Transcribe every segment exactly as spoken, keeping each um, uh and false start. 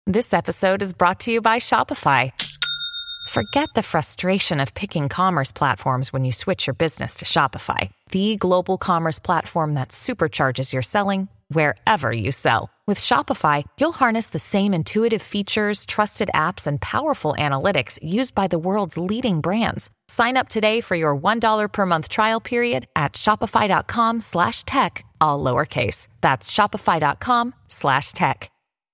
This episode is brought to you by Shopify. Forget the frustration of picking commerce platforms when you switch your business to Shopify, the global commerce platform that supercharges your selling wherever you sell. With Shopify, you'll harness the same intuitive features, trusted apps, and powerful analytics used by the world's leading brands. Sign up today for your one dollar per month trial period at shopify.com slash tech, all lowercase. That's shopify.com slash tech.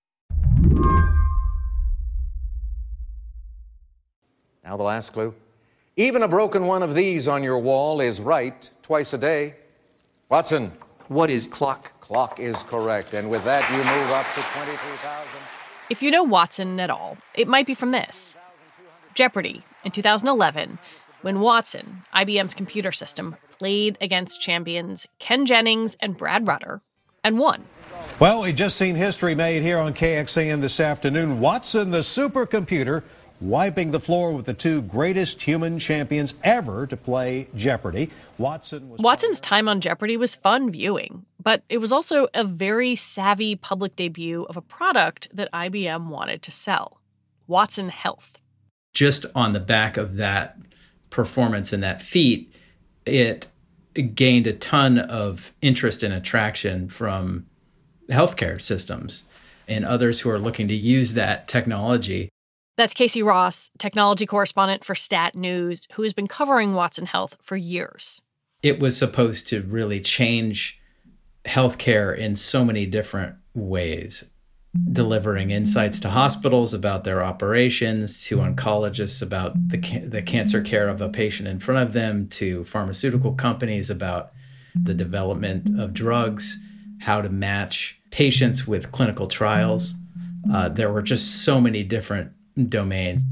Now the last clue. Even a broken one of these on your wall is right twice a day. Watson. What is clock? Clock is correct. And with that, you move up to twenty-three thousand. If you know Watson at all, it might be from this. Jeopardy! In two thousand eleven, when Watson, I B M's computer system, played against champions Ken Jennings and Brad Rutter and won. Well, we just seen history made here on K X A N this afternoon. Watson, the supercomputer, wiping the floor with the two greatest human champions ever to play Jeopardy. Watson was Watson's time on Jeopardy was fun viewing, but it was also a very savvy public debut of a product that I B M wanted to sell, Watson Health. Just on the back of that performance and that feat, it gained a ton of interest and attraction from healthcare systems and others who are looking to use that technology. That's Casey Ross, technology correspondent for Stat News, who has been covering Watson Health for years. It was supposed to really change healthcare in so many different ways, delivering insights to hospitals about their operations, to oncologists about the ca- the cancer care of a patient in front of them, to pharmaceutical companies about the development of drugs, how to match patients with clinical trials. Uh, there were just so many different domains.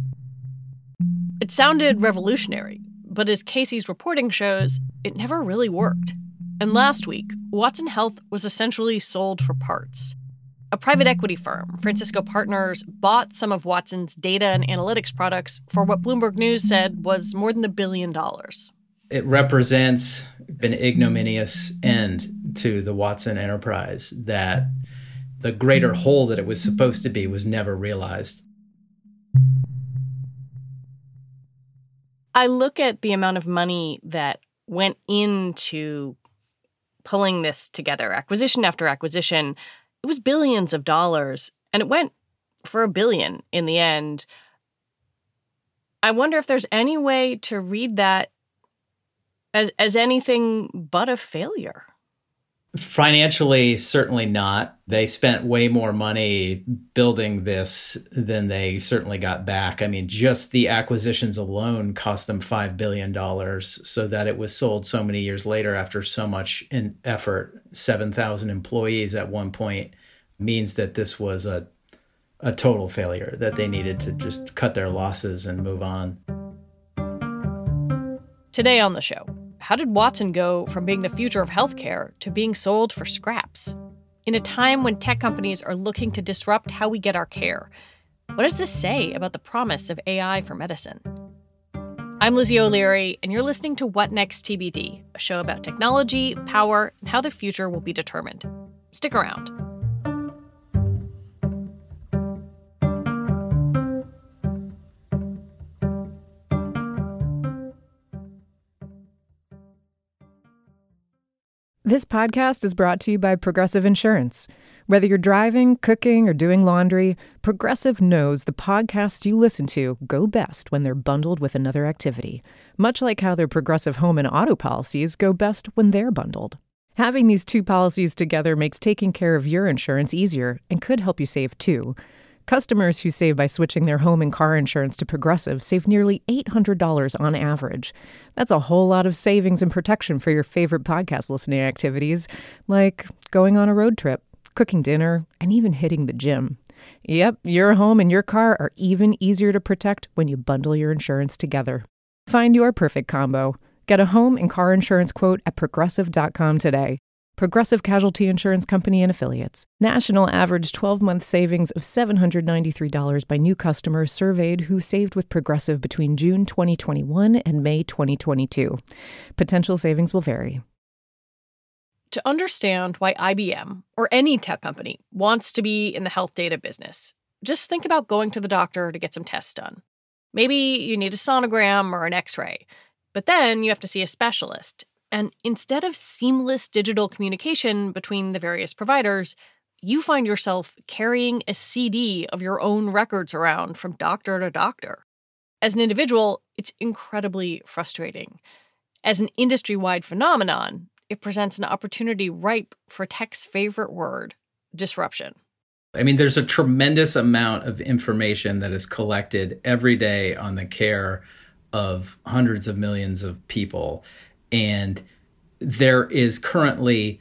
It sounded revolutionary, but as Casey's reporting shows, it never really worked. And last week, Watson Health was essentially sold for parts. A private equity firm, Francisco Partners, bought some of Watson's data and analytics products for what Bloomberg News said was more than a billion dollars. It represents an ignominious end to the Watson enterprise, that the greater whole that it was supposed to be was never realized. I look at the amount of money that went into pulling this together, acquisition after acquisition. It was billions of dollars, and it went for a billion in the end. I wonder if there's any way to read that as as anything but a failure. Financially, certainly not. They spent way more money building this than they certainly got back. I mean, just the acquisitions alone cost them five billion dollars, so that it was sold so many years later after so much in effort. seven thousand employees at one point means that this was a, a total failure, that they needed to just cut their losses and move on. Today on the show, how did Watson go from being the future of healthcare to being sold for scraps? In a time when tech companies are looking to disrupt how we get our care, what does this say about the promise of A I for medicine? I'm Lizzie O'Leary, and you're listening to What Next T B D, a show about technology, power, and how the future will be determined. Stick around. This podcast is brought to you by Progressive Insurance. Whether you're driving, cooking, or doing laundry, Progressive knows the podcasts you listen to go best when they're bundled with another activity, much like how their Progressive home and auto policies go best when they're bundled. Having these two policies together makes taking care of your insurance easier and could help you save too. Customers who save by switching their home and car insurance to Progressive save nearly eight hundred dollars on average. That's a whole lot of savings and protection for your favorite podcast listening activities, like going on a road trip, cooking dinner, and even hitting the gym. Yep, your home and your car are even easier to protect when you bundle your insurance together. Find your perfect combo. Get a home and car insurance quote at progressive dot com today. Progressive Casualty Insurance Company and Affiliates. National average twelve-month savings of seven hundred ninety-three dollars by new customers surveyed who saved with Progressive between June twenty twenty-one and May twenty twenty-two. Potential savings will vary. To understand why I B M, or any tech company, wants to be in the health data business, just think about going to the doctor to get some tests done. Maybe you need a sonogram or an x-ray, but then you have to see a specialist. And instead of seamless digital communication between the various providers, you find yourself carrying a C D of your own records around from doctor to doctor. As an individual, it's incredibly frustrating. As an industry-wide phenomenon, it presents an opportunity ripe for tech's favorite word, disruption. I mean, there's a tremendous amount of information that is collected every day on the care of hundreds of millions of people. And there is currently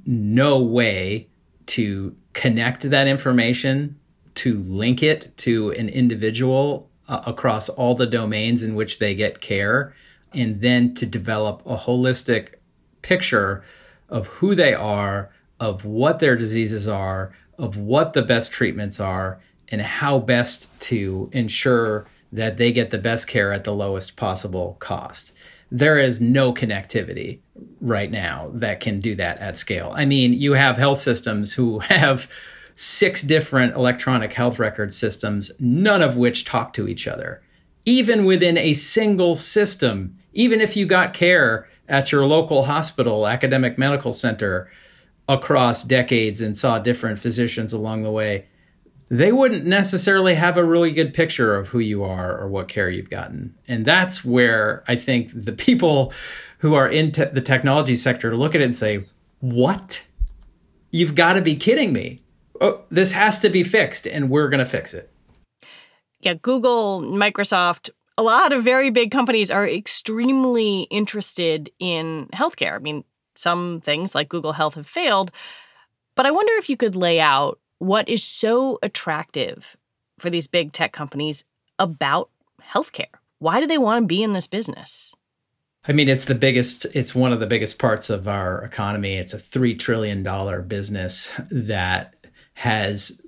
no way to connect that information, to link it to an individual uh, across all the domains in which they get care, and then to develop a holistic picture of who they are, of what their diseases are, of what the best treatments are, and how best to ensure that they get the best care at the lowest possible cost. There is no connectivity right now that can do that at scale. I mean, you have health systems who have six different electronic health record systems, none of which talk to each other. Even within a single system, even if you got care at your local hospital, academic medical center, across decades and saw different physicians along the way, they wouldn't necessarily have a really good picture of who you are or what care you've gotten. And that's where I think the people who are in te- the technology sector look at it and say, what? You've got to be kidding me. Oh, this has to be fixed, and we're going to fix it. Yeah, Google, Microsoft, a lot of very big companies are extremely interested in healthcare. I mean, some things like Google Health have failed, but I wonder if you could lay out what is so attractive for these big tech companies about healthcare. Why do they want to be in this business? I mean, it's the biggest, it's one of the biggest parts of our economy. It's a three trillion dollars business that has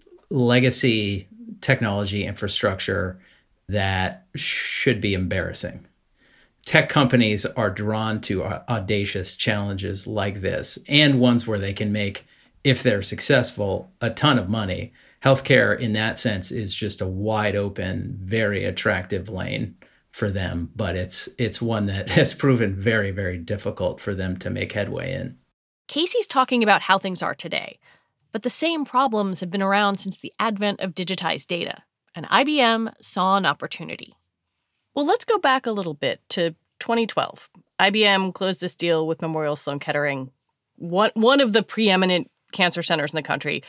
legacy technology infrastructure that should be embarrassing. Tech companies are drawn to audacious challenges like this, and ones where they can make, if they're successful, a ton of money. Healthcare, in that sense, is just a wide open, very attractive lane for them, but it's it's one that has proven very, very difficult for them to make headway in. Casey's talking about how things are today, but the same problems have been around since the advent of digitized data, and I B M saw an opportunity. Well, let's go back a little bit to twenty twelve. I B M closed this deal with Memorial Sloan Kettering, one, one of the preeminent cancer centers in the country,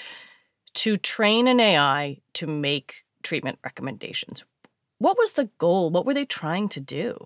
to train an A I to make treatment recommendations. What was the goal? What were they trying to do?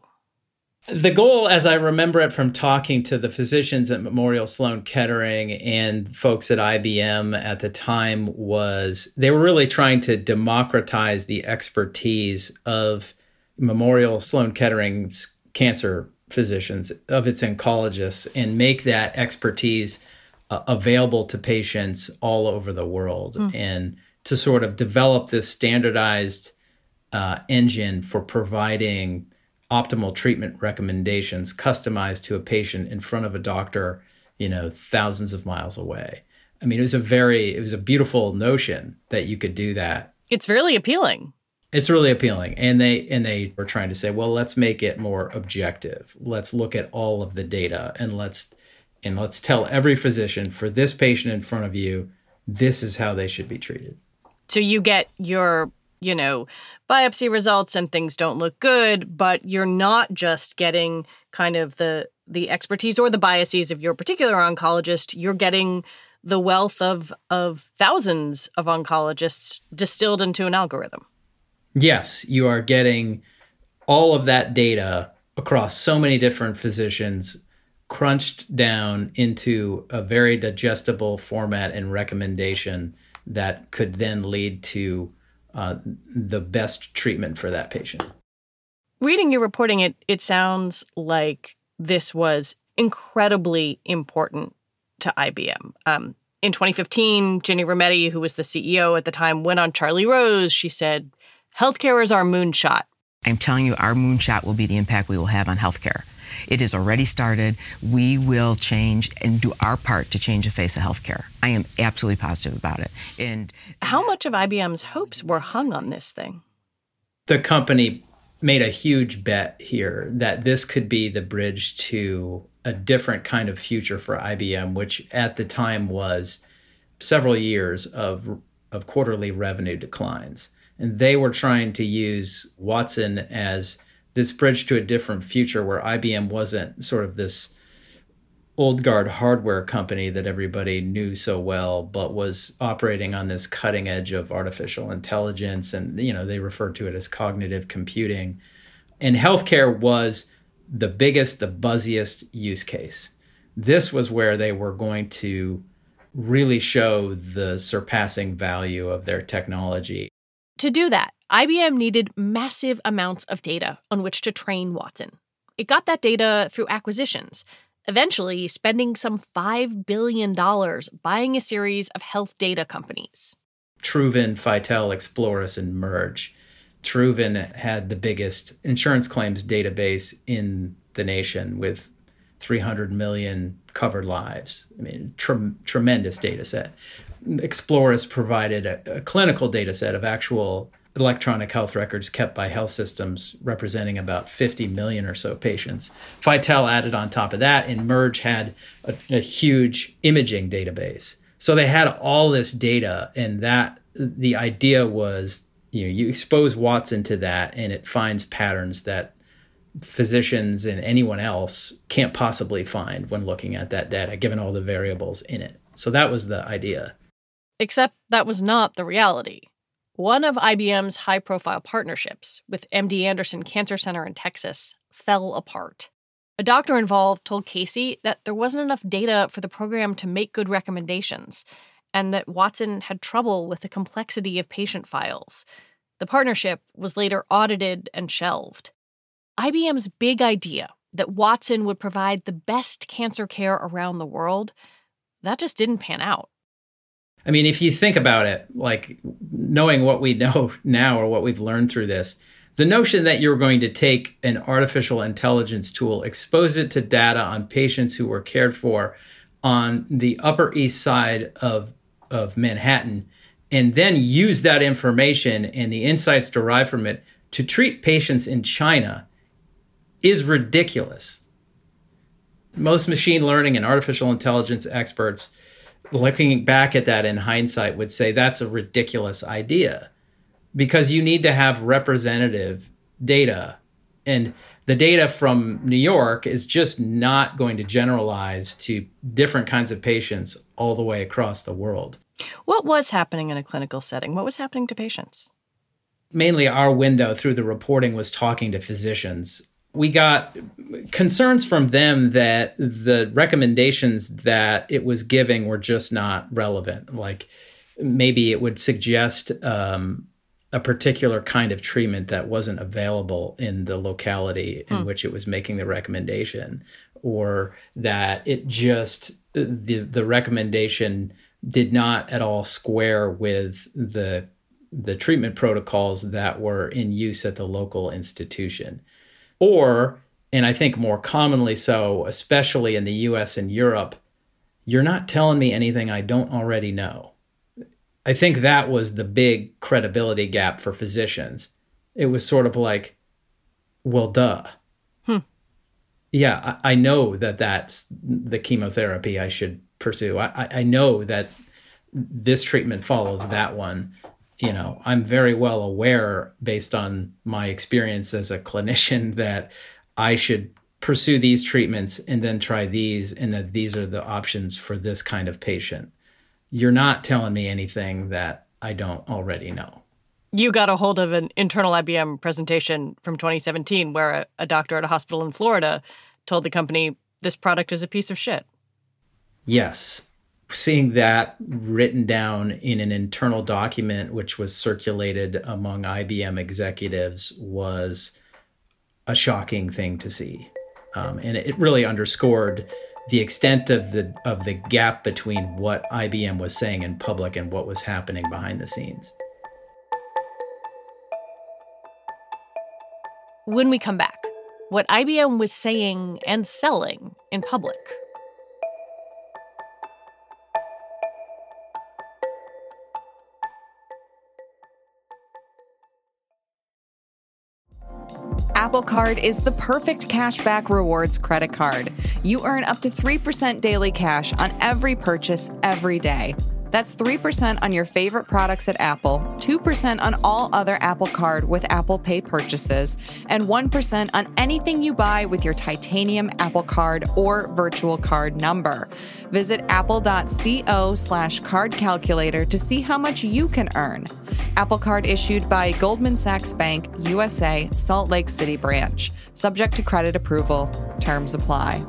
The goal, as I remember it from talking to the physicians at Memorial Sloan Kettering and folks at I B M at the time, was they were really trying to democratize the expertise of Memorial Sloan Kettering's cancer physicians, of its oncologists, and make that expertise uh, available to patients all over the world, mm. and to sort of develop this standardized uh, engine for providing optimal treatment recommendations customized to a patient in front of a doctor, you know, thousands of miles away. I mean, it was a very, it was a beautiful notion that you could do that. It's really appealing. It's really appealing. And they and they were trying to say, well, let's make it more objective. Let's look at all of the data and let's and let's tell every physician, for this patient in front of you, this is how they should be treated. So you get your, you know, biopsy results and things don't look good, but you're not just getting kind of the the expertise or the biases of your particular oncologist. You're getting the wealth of of thousands of oncologists distilled into an algorithm. Yes, you are getting all of that data across so many different physicians crunched down into a very digestible format and recommendation that could then lead to uh, the best treatment for that patient. Reading your reporting, it it sounds like this was incredibly important to I B M. Um, in twenty fifteen, Ginny Rometty, who was the C E O at the time, went on Charlie Rose. She said, "Healthcare is our moonshot." I'm telling you, our moonshot will be the impact we will have on healthcare. It has already started. We will change and do our part to change the face of healthcare. I am absolutely positive about it. And how much of I B M's hopes were hung on this thing? The company made a huge bet here that this could be the bridge to a different kind of future for I B M, which at the time was several years of of quarterly revenue declines. And they were trying to use Watson as this bridge to a different future where I B M wasn't sort of this old guard hardware company that everybody knew so well, but was operating on this cutting edge of artificial intelligence. And, you know, they refer to it as cognitive computing. And healthcare was the biggest, the buzziest use case. This was where they were going to really show the surpassing value of their technology. To do that, I B M needed massive amounts of data on which to train Watson. It got that data through acquisitions, eventually spending some five billion dollars buying a series of health data companies. Truven, Phitel, Explorus, and Merge. Truven had the biggest insurance claims database in the nation with three hundred million covered lives. I mean, tre- tremendous data set. Explorus provided a, a clinical data set of actual electronic health records kept by health systems representing about fifty million or so patients. Phitel added on top of that, and Merge had a, a huge imaging database. So they had all this data, and that the idea was, you know, you expose Watson to that, and it finds patterns that physicians and anyone else can't possibly find when looking at that data, given all the variables in it. So that was the idea. Except that was not the reality. One of I B M's high-profile partnerships with M D Anderson Cancer Center in Texas fell apart. A doctor involved told Casey that there wasn't enough data for the program to make good recommendations, and that Watson had trouble with the complexity of patient files. The partnership was later audited and shelved. I B M's big idea that Watson would provide the best cancer care around the world, that just didn't pan out. I mean, if you think about it, like knowing what we know now or what we've learned through this, the notion that you're going to take an artificial intelligence tool, expose it to data on patients who were cared for on the Upper East Side of, of Manhattan, and then use that information and the insights derived from it to treat patients in China is ridiculous. Most machine learning and artificial intelligence experts, looking back at that in hindsight, would say that's a ridiculous idea because you need to have representative data. And the data from New York is just not going to generalize to different kinds of patients all the way across the world. What was happening in a clinical setting? What was happening to patients? Mainly our window through the reporting was talking to physicians. We got concerns from them that the recommendations that it was giving were just not relevant. Like maybe it would suggest um, a particular kind of treatment that wasn't available in the locality in hmm. which it was making the recommendation, or that it just, the, the recommendation did not at all square with the, the treatment protocols that were in use at the local institution. Or, and I think more commonly so, especially in the U S and Europe, you're not telling me anything I don't already know. I think that was the big credibility gap for physicians. It was sort of like, well, duh. Hmm. Yeah, I, I know that that's the chemotherapy I should pursue. I, I know that this treatment follows that one. You know, I'm very well aware, based on my experience as a clinician, that I should pursue these treatments and then try these, and that these are the options for this kind of patient. You're not telling me anything that I don't already know. You got a hold of an internal I B M presentation from twenty seventeen where a, a doctor at a hospital in Florida told the company, this product is a piece of shit. Yes. Seeing that written down in an internal document, which was circulated among I B M executives, was a shocking thing to see. Um, and it really underscored the extent of the of the gap between what I B M was saying in public and what was happening behind the scenes. When we come back, what I B M was saying and selling in public. Apple Card is the perfect cashback rewards credit card. You earn up to three percent daily cash on every purchase every day. That's three percent on your favorite products at Apple, two percent on all other Apple Card with Apple Pay purchases, and one percent on anything you buy with your titanium Apple Card or virtual card number. Visit apple.co slash card calculator to see how much you can earn. Apple Card issued by Goldman Sachs Bank, U S A, Salt Lake City branch. Subject to credit approval. Terms apply.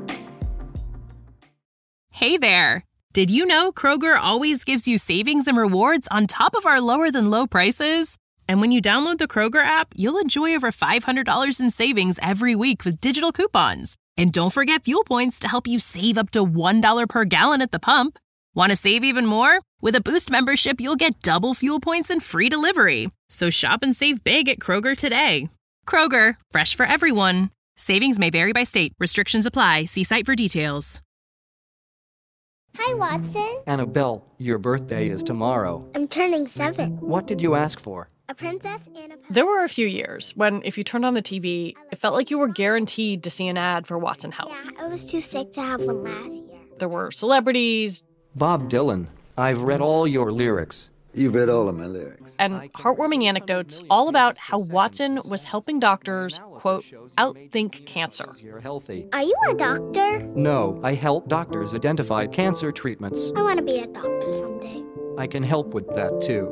Hey there. Did you know Kroger always gives you savings and rewards on top of our lower than low prices? And when you download the Kroger app, you'll enjoy over five hundred dollars in savings every week with digital coupons. And don't forget fuel points to help you save up to one dollar per gallon at the pump. Want to save even more? With a Boost membership, you'll get double fuel points and free delivery. So shop and save big at Kroger today. Kroger, fresh for everyone. Savings may vary by state. Restrictions apply. See site for details. Hi, Watson. Annabelle, your birthday is tomorrow. I'm turning seven. What did you ask for? A princess and a... There were a few years when, if you turned on the T V, it felt like you were guaranteed to see an ad for Watson Health. Yeah, I was too sick to have one last year. There were celebrities. Bob Dylan. I've read all your lyrics. You've read all of my lyrics. And heartwarming anecdotes all about how Watson was helping doctors, quote, outthink cancer. You're healthy. Are you a doctor? No, I help doctors identify cancer treatments. I want to be a doctor someday. I can help with that, too.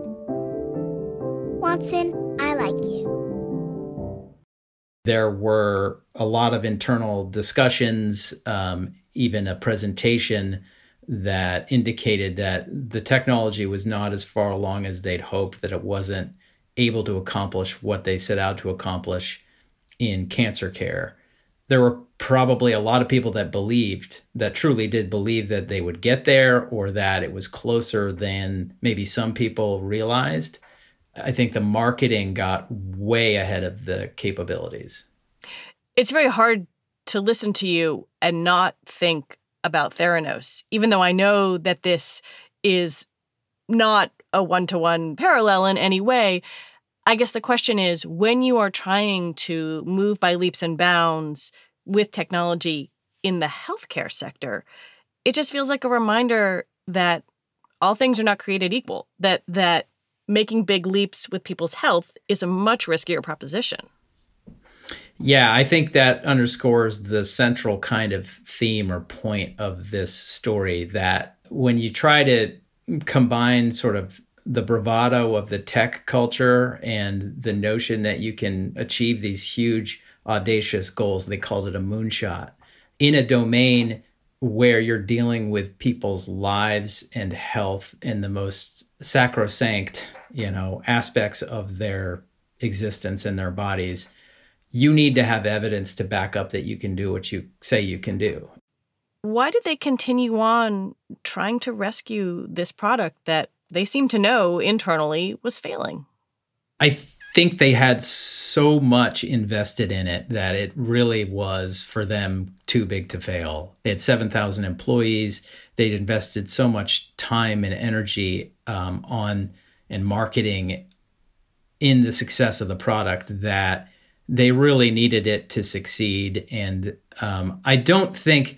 Watson, I like you. There were a lot of internal discussions, um, even a presentation that indicated that the technology was not as far along as they'd hoped, that it wasn't able to accomplish what they set out to accomplish in cancer care. There were probably a lot of people that believed, that truly did believe that they would get there, or that it was closer than maybe some people realized. I think the marketing got way ahead of the capabilities. It's very hard to listen to you and not think about Theranos, even though I know that this is not a one-to-one parallel in any way. I guess the question is, when you are trying to move by leaps and bounds with technology in the healthcare sector, it just feels like a reminder that all things are not created equal, that that making big leaps with people's health is a much riskier proposition. Yeah, I think that underscores the central kind of theme or point of this story, that when you try to combine sort of the bravado of the tech culture and the notion that you can achieve these huge, audacious goals, they called it a moonshot, in a domain where you're dealing with people's lives and health in the most sacrosanct, you know, aspects of their existence and their bodies, you need to have evidence to back up that you can do what you say you can do. Why did they continue on trying to rescue this product that they seem to know internally was failing? I think they had so much invested in it that it really was, for them, too big to fail. They had seven thousand employees. They'd invested so much time and energy um, on and marketing in the success of the product that they really needed it to succeed. And um, I don't think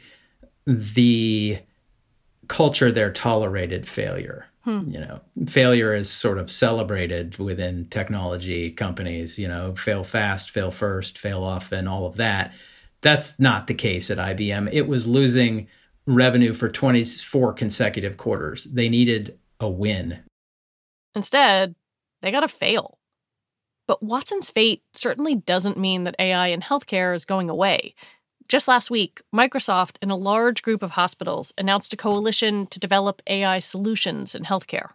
the culture there tolerated failure. Hmm. You know, failure is sort of celebrated within technology companies, you know, fail fast, fail first, fail often, all of that. That's not the case at I B M. It was losing revenue for twenty-four consecutive quarters. They needed a win. Instead, they got to fail. But Watson's fate certainly doesn't mean that A I in healthcare is going away. Just last week, Microsoft and a large group of hospitals announced a coalition to develop A I solutions in healthcare.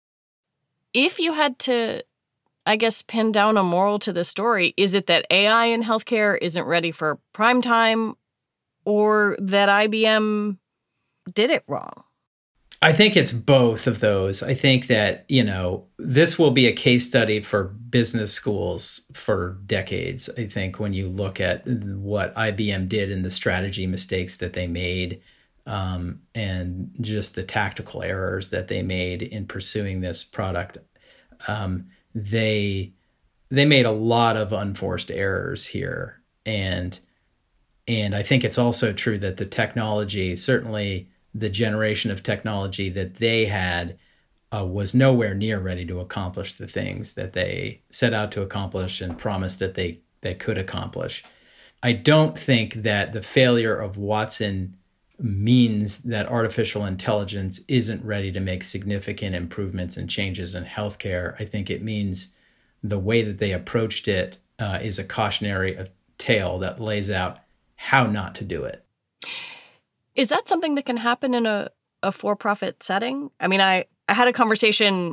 If you had to, I guess, pin down a moral to this story, is it that A I in healthcare isn't ready for prime time, or that I B M did it wrong? I think it's both of those. I think that, you know, this will be a case study for business schools for decades. I think when you look at what I B M did and the strategy mistakes that they made, um, and just the tactical errors that they made in pursuing this product, um, they they made a lot of unforced errors here. And and I think it's also true that the technology, certainly the generation of technology that they had, uh, was nowhere near ready to accomplish the things that they set out to accomplish and promised that they, they could accomplish. I don't think that the failure of Watson means that artificial intelligence isn't ready to make significant improvements and changes in healthcare. I think it means the way that they approached it uh, is a cautionary tale that lays out how not to do it. Is that something that can happen in a, a for-profit setting? I mean, I, I had a conversation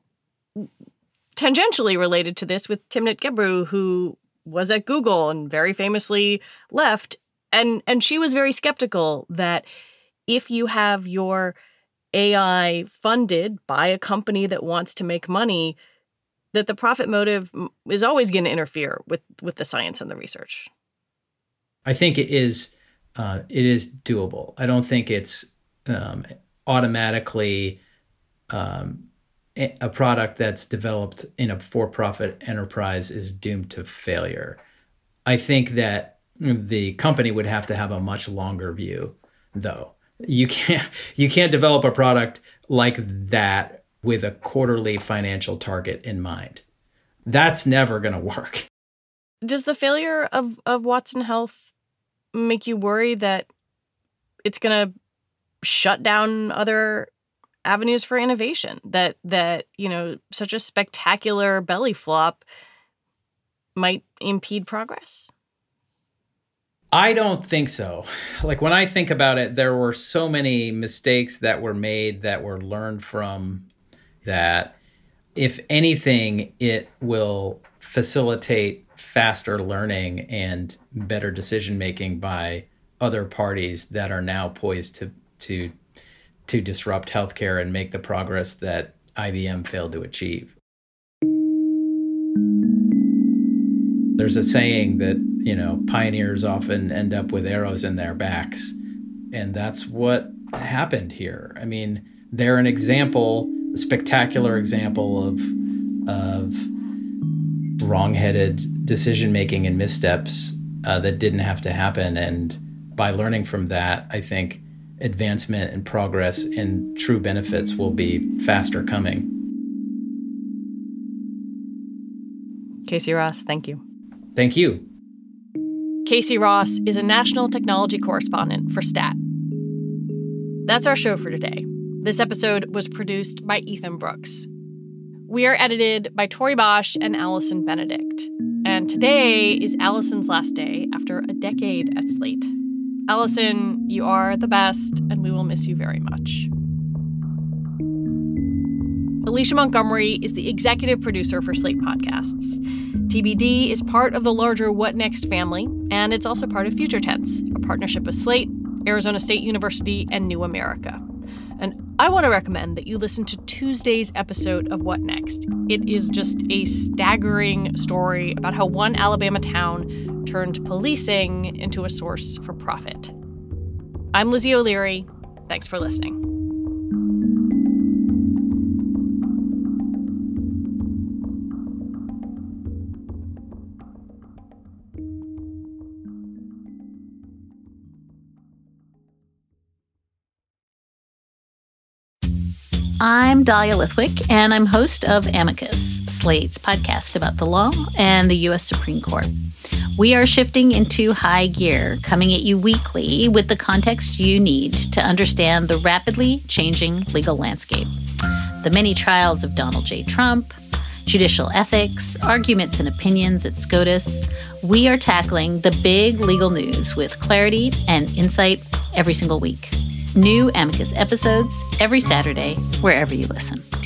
tangentially related to this with Timnit Gebru, who was at Google and very famously left. And, and she was very skeptical that if you have your A I funded by a company that wants to make money, that the profit motive is always going to interfere with, with the science and the research. I think it is uh, it is doable. I don't think it's um, automatically um, a product that's developed in a for-profit enterprise is doomed to failure. I think that the company would have to have a much longer view, though. You can't you can't develop a product like that with a quarterly financial target in mind. That's never going to work. Does the failure of, of Watson Health make you worry that it's going to shut down other avenues for innovation? That, that, you know, such a spectacular belly flop might impede progress? I don't think so. Like, when I think about it, there were so many mistakes that were made that were learned from, that if anything, it will facilitate faster learning and better decision-making by other parties that are now poised to to to disrupt healthcare and make the progress that I B M failed to achieve. There's a saying that, you know, pioneers often end up with arrows in their backs, and that's what happened here. I mean, they're an example, a spectacular example of of wrong-headed decision-making and missteps uh, that didn't have to happen. And by learning from that, I think advancement and progress and true benefits will be faster coming. Casey Ross, thank you. Thank you. Casey Ross is a national technology correspondent for STAT. That's our show for today. This episode was produced by Ethan Brooks. We are edited by Tori Bosch and Allison Benedict. And today is Allison's last day after a decade at Slate. Allison, you are the best, and we will miss you very much. Alicia Montgomery is the executive producer for Slate Podcasts. T B D is part of the larger What Next family, and it's also part of Future Tense, a partnership of Slate, Arizona State University, and New America. And I want to recommend that you listen to Tuesday's episode of What Next. It is just a staggering story about how one Alabama town turned policing into a source for profit. I'm Lizzie O'Leary. Thanks for listening. I'm Dahlia Lithwick, and I'm host of Amicus, Slate's podcast about the law and the U S Supreme Court. We are shifting into high gear, coming at you weekly with the context you need to understand the rapidly changing legal landscape. The many trials of Donald J. Trump, judicial ethics, arguments and opinions at SCOTUS. We are tackling the big legal news with clarity and insight every single week. New Amicus episodes every Saturday, wherever you listen.